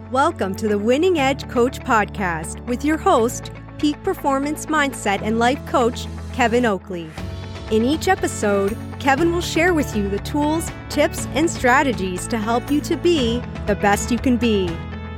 Welcome to the Winning Edge Coach Podcast with your host, Peak Performance Mindset and Life Coach, Kevin Oakley. In each episode, Kevin will share with you the tools, tips, and strategies to help you to be the best you can be.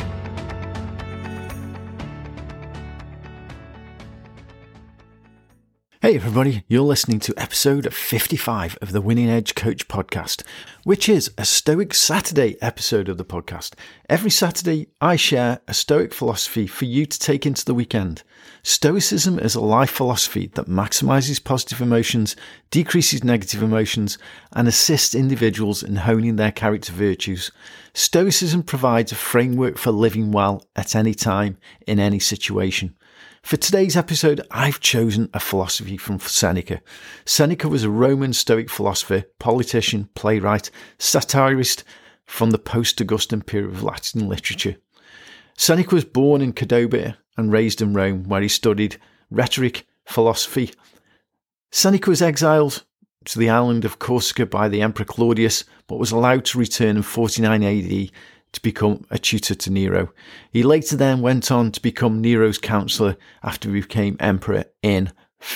Hey everybody, you're listening to episode 55 of the Winning Edge Coach Podcast, which is a Stoic Saturday episode of the podcast. Every Saturday, I share a Stoic philosophy for you to take into the weekend. Stoicism is a life philosophy that maximizes positive emotions, decreases negative emotions, and assists individuals in honing their character virtues. Stoicism provides a framework for living well at any time, in any situation. For today's episode, I've chosen a philosophy from Seneca. Seneca was a Roman Stoic philosopher, politician, playwright, satirist from the post-Augustan period of Latin literature. Seneca was born in Cordoba and raised in Rome, where he studied rhetoric, philosophy. Seneca was exiled to the island of Corsica by the Emperor Claudius, but was allowed to return in 49 AD to become a tutor to Nero. He later then went on to become Nero's counselor after he became emperor in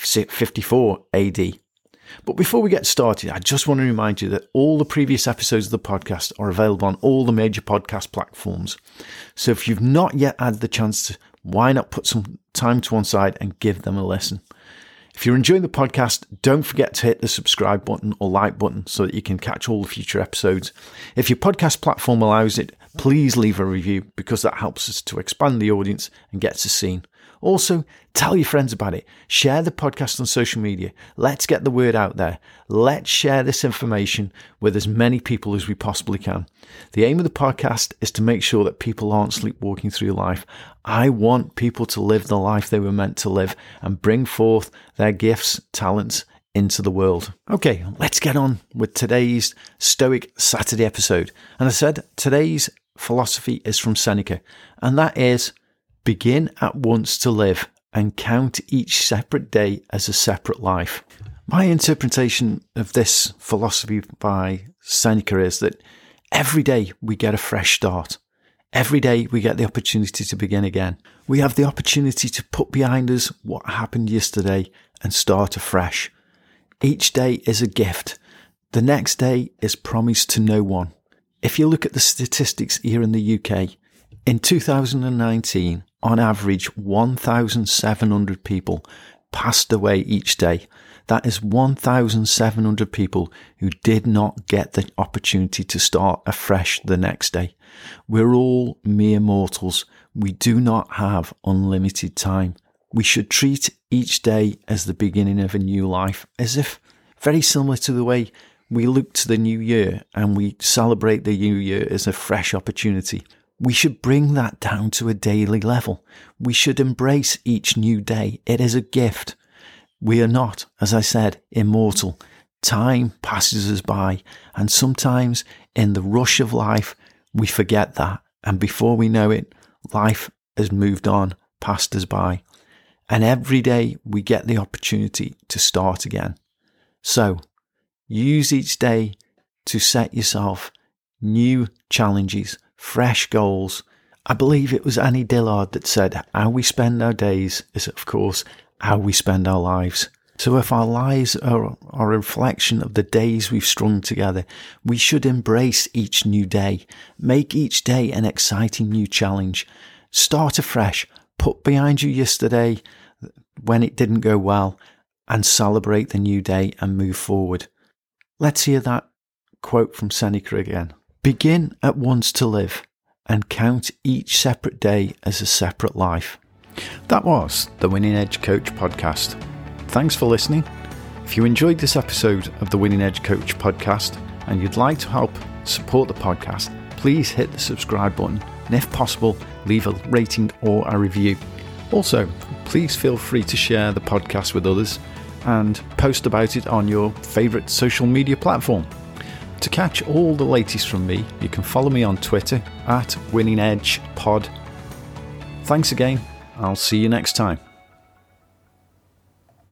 54 AD. But before we get started, I just want to remind you that all the previous episodes of the podcast are available on all the major podcast platforms. So if you've not yet had the chance to, why not put some time to one side and give them a listen? If you're enjoying the podcast, don't forget to hit the subscribe button or like button so that you can catch all the future episodes. If your podcast platform allows it, please leave a review because that helps us to expand the audience and gets us seen. Also, tell your friends about it. Share the podcast on social media. Let's get the word out there. Let's share this information with as many people as we possibly can. The aim of the podcast is to make sure that people aren't sleepwalking through life. I want people to live the life they were meant to live and bring forth their gifts, talents into the world. Okay, let's get on with today's Stoic Saturday episode. And I said today's philosophy is from Seneca, and that is: begin at once to live and count each separate day as a separate life. My interpretation of this philosophy by Seneca is that every day we get a fresh start. Every day we get the opportunity to begin again. We have the opportunity to put behind us what happened yesterday and start afresh. Each day is a gift. The next day is promised to no one. If you look at the statistics here in the UK, in 2019, on average, 1,700 people passed away each day. That is 1,700 people who did not get the opportunity to start afresh the next day. We're all mere mortals. We do not have unlimited time. We should treat each day as the beginning of a new life, as if very similar to the way we look to the new year and we celebrate the new year as a fresh opportunity. We should bring that down to a daily level. We should embrace each new day. It is a gift. We are not, as I said, immortal. Time passes us by, and sometimes in the rush of life, we forget that. And before we know it, life has moved on, passed us by. And every day we get the opportunity to start again. So, use each day to set yourself new challenges, fresh goals. I believe it was Annie Dillard that said, how we spend our days is, of course, how we spend our lives. So if our lives are a reflection of the days we've strung together, we should embrace each new day. Make each day an exciting new challenge. Start afresh. Put behind you yesterday when it didn't go well and celebrate the new day and move forward. Let's hear that quote from Seneca again. Begin at once to live and count each separate day as a separate life. That was the Winning Edge Coach Podcast. Thanks for listening. If you enjoyed this episode of the Winning Edge Coach Podcast and you'd like to help support the podcast, please hit the subscribe button and if possible, leave a rating or a review. Also, please feel free to share the podcast with others and post about it on your favourite social media platform. To catch all the latest from me, you can follow me on Twitter @WinningEdgePod. Thanks again. I'll see you next time.